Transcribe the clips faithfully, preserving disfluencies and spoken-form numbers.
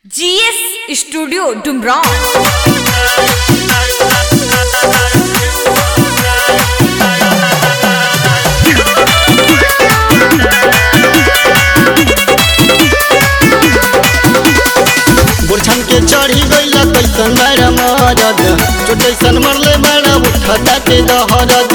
GS studio Dumraon. बुरछन के चढ़ी गईला कैसन बड़ा मरद चोटैसन मरले बड़ा उठता के दहरद।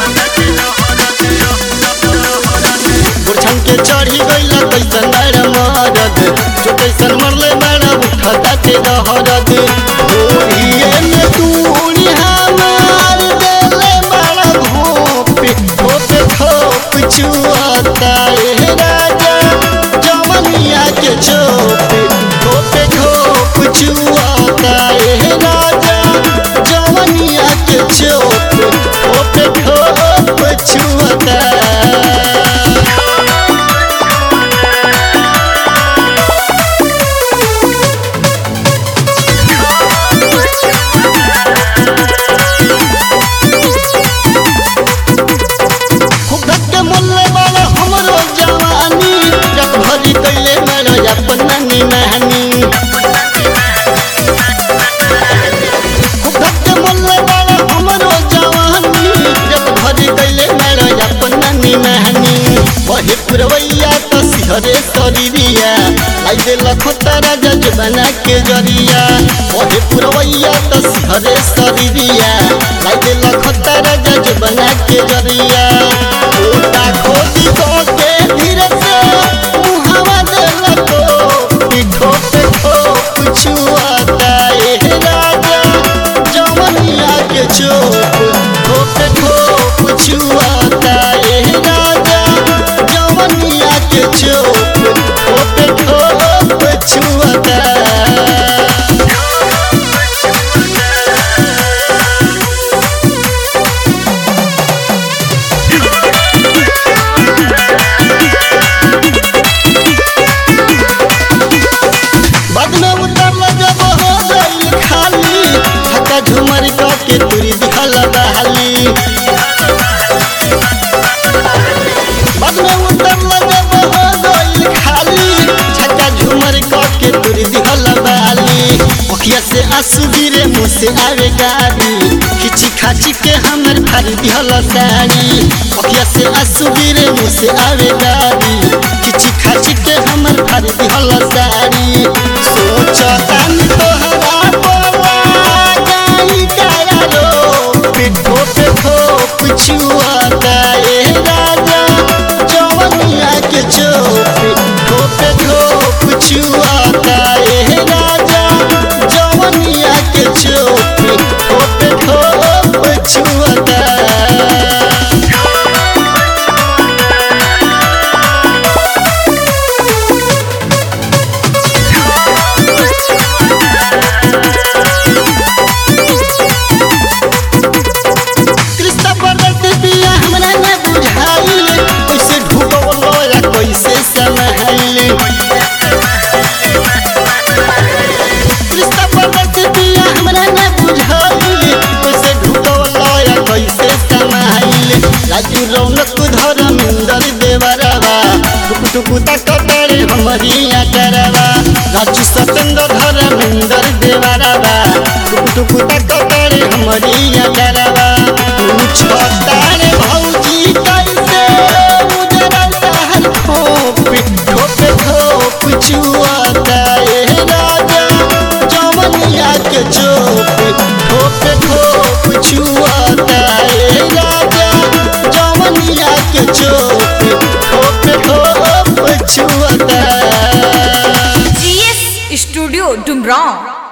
बुरछन के चढ़ी गईला कैसन बड़ा मरद चोटैसन मरले बड़ा उठता के दहरद। ओढ़िए में तूड़ी हमार देले बड़ा भोपे भोपे भोप चुआता ए राजा जवनिया के चोपे भोपे भोप चुआता ए राजा जवनिया के चोपे भोपे भोप चुआता। पुरवैया तो सिहरे शरीरिया आई दे लखोता राजा बना के जरिया। ओहे पुरवैया तो सिहरे शरीरिया आई दे लखोता राजा बना के जरिया। ओटा खोदी के धीरे से मुहावा दे लको पीठो पे ठोक छुआता ए राजा जवनिया के चोप ठोक ठोक छुआता ए राजा जवनिया के चोप ठोक ठोक छुआता। बाद में उतरला जब हो गई खाली हका झुमर के तुरी दिखला बहाली। बाद में उतरला जब हो गई खाली छक्का झुमर के तुरी दिखला बहाली। अखिया से आंसू गिरे मुँह से आवे गाड़ी खिची खाची के हमर भारी दिहला साड़ी। अखिया से आंसू गिरे मुँह से आवे गाड़ी खिची खाची के हमर भारी दिहला साड़ी। सोचतान तोहरा बोला गाई काया रो पिठो पे ठोक छुआता ए राजा जवनिया के चोप ठोक ठोक छुआता ए राजा जवनिया के चोप ठोक ठोक छुआता। रौनक धर्मेंद्र देवरवा टुक टुक तकड़े हमरिया करवा। राजू सतेंद्र धर्मेंद्र देवरवा टुक टुक तकड़े हमरिया करवा। छतारे भौजी कैसे उजरल तहर ठोप ठोप ठोप छुआता ए राजा जवनिया के चोप ठोप ठोप छुआता ए राजा जवनिया के चोप ठोप ठोप छुआता। GS studio Dumraon.